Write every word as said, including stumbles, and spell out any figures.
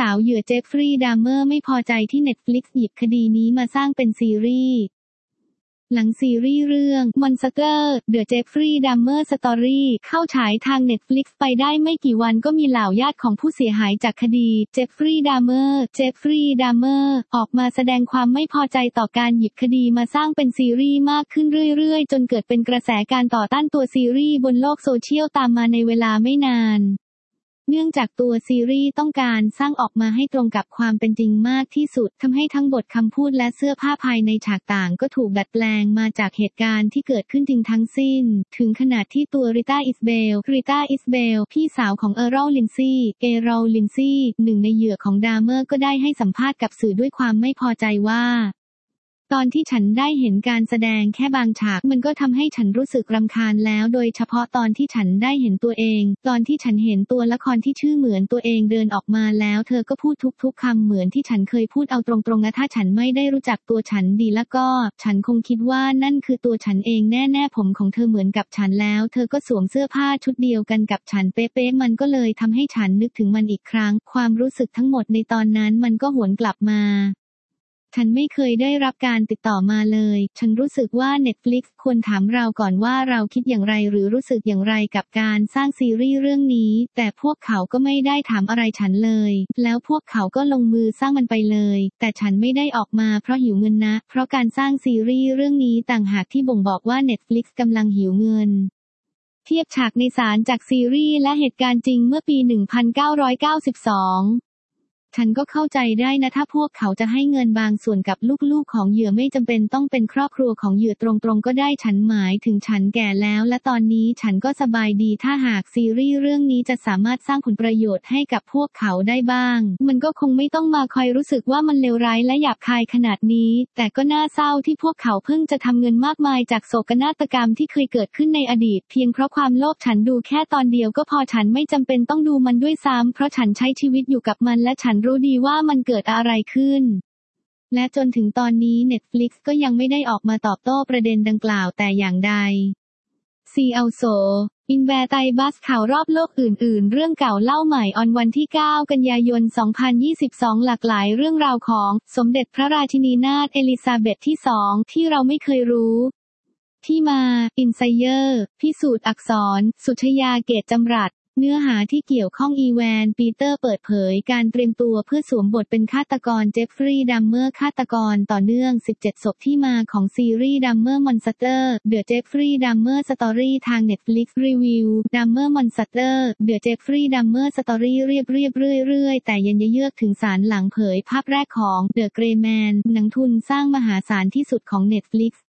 าวเหยื่อเจฟฟรีย์ ดัมเมอร์ไม่พอใจที่ Netflix หยิบคดีนี้มาสร้างเป็นซีรีส์หลังซีรีส์เรื่อง Monster The Jeffrey Dahmer Story เข้าฉายทาง Netflix ไปได้ไม่กี่วันก็มีเหล่าญาติของผู้เสียหายจากคดี Jeffrey Dahmer Jeffrey Dahmer ออกมาแสดงความไม่พอใจต่อการหยิบคดีมาสร้างเป็นซีรีส์มากขึ้นเรื่อยๆจนเกิดเป็นกระแสการต่อต้านตัวซีรีส์บนโลกโซเชียลตามมาในเวลาไม่นานเนื่องจากตัวซีรีส์ต้องการสร้างออกมาให้ตรงกับความเป็นจริงมากที่สุดทำให้ทั้งบทคำพูดและเสื้อผ้าภายในฉากต่างก็ถูกดัดแปลงมาจากเหตุการณ์ที่เกิดขึ้นจริงทั้งสิ้นถึงขนาดที่ตัวริต้าอิสเบลริต้าอิสเบลพี่สาวของเอโรลลินซี่เอโรลลินซี่หนึ่งในเหยื่อของดาเมอร์ก็ได้ให้สัมภาษณ์กับสื่อด้วยความไม่พอใจว่าตอนที่ฉันได้เห็นการแสดงแค่บางฉากมันก็ทำให้ฉันรู้สึกรำคาญแล้วโดยเฉพาะตอนที่ฉันได้เห็นตัวเองตอนที่ฉันเห็นตัวละครที่ชื่อเหมือนตัวเองเดินออกมาแล้วเธอก็พูดทุกๆคำเหมือนที่ฉันเคยพูดเอาตรงๆนะถ้าฉันไม่ได้รู้จักตัวฉันดีแล้วก็ฉันคงคิดว่านั่นคือตัวฉันเองแน่ๆผมของเธอเหมือนกับฉันแล้วเธอก็สวมเสื้อผ้าชุดเดียวกันกับฉันเป๊ะๆมันก็เลยทำให้ฉันนึกถึงมันอีกครั้งความรู้สึกทั้งหมดในตอนนั้นมันก็หวนกลับมาฉันไม่เคยได้รับการติดต่อมาเลยฉันรู้สึกว่า Netflix ควรถามเราก่อนว่าเราคิดอย่างไรหรือรู้สึกอย่างไรกับการสร้างซีรีส์เรื่องนี้แต่พวกเขาก็ไม่ได้ถามอะไรฉันเลยแล้วพวกเขาก็ลงมือสร้างมันไปเลยแต่ฉันไม่ได้ออกมาเพราะหิวเงินนะเพราะการสร้างซีรีส์เรื่องนี้ต่างหากที่บ่งบอกว่า Netflix กำลังหิวเงินเทียบฉากในศาลจากซีรีส์และเหตุการณ์จริงเมื่อปี หนึ่งพันเก้าร้อยเก้าสิบสองฉันก็เข้าใจได้นะถ้าพวกเขาจะให้เงินบางส่วนกับลูกๆของเหยื่อไม่จำเป็นต้องเป็นครอบครัวของเหยื่อตรงๆก็ได้ฉันหมายถึงฉันแก่แล้วและตอนนี้ฉันก็สบายดีถ้าหากซีรีส์เรื่องนี้จะสามารถสร้างผลประโยชน์ให้กับพวกเขาได้บ้างมันก็คงไม่ต้องมาคอยรู้สึกว่ามันเลวร้ายและหยาบคายขนาดนี้แต่ก็น่าเศร้าที่พวกเขาเพิ่งจะทำเงินมากมายจากโศกนาฏกรรมที่เคยเกิดขึ้นในอดีตเพียงเพราะความโลภฉันดูแค่ตอนเดียวก็พอฉันไม่จำเป็นต้องดูมันด้วยซ้ำเพราะฉันใช้ชีวิตอยู่กับมันและฉันรู้ดีว่ามันเกิดอะไรขึ้นและจนถึงตอนนี้ Netflix ก็ยังไม่ได้ออกมาตอบโต้ประเด็นดังกล่าวแต่อย่างใด ซี อัล โซ อินแวร์ไตบัสข่าวรอบโลกอื่นๆเรื่องเก่าเล่าใหม่ออนวันที่เก้ากันยายนสองพันยี่สิบสองหลากหลายเรื่องราวของสมเด็จพระราชินีนาถเอลิซาเบธที่สองที่เราไม่เคยรู้ที่มาอินไซเยอร์พิสูจน์อักษรสุชยาเกตจำรัดเนื้อหาที่เกี่ยวข้องอีแวนปีเตอร์เปิดเผยการเตรียมตัวเพื่อสวมบทเป็นฆาตกรเจฟฟรีย์ดัมเมอร์ฆาตกรต่อเนื่องสิบเจ็ดศพที่มาของซีรีส์ดัมเมอร์มอนสเตอร์เดอะเจฟฟรีย์ดัมเมอร์สตอรี่ทาง Netflix รีวิวดัมเมอร์มอนสเตอร์เดอะเจฟฟรีย์ดัมเมอร์สตอรี่เรียบเรียบเรื่อยๆแต่ยันเยือกถึงศาลหลังเผยภาพแรกของ The Gray Man หนังทุนสร้างมหาศาลที่สุดของ Netflix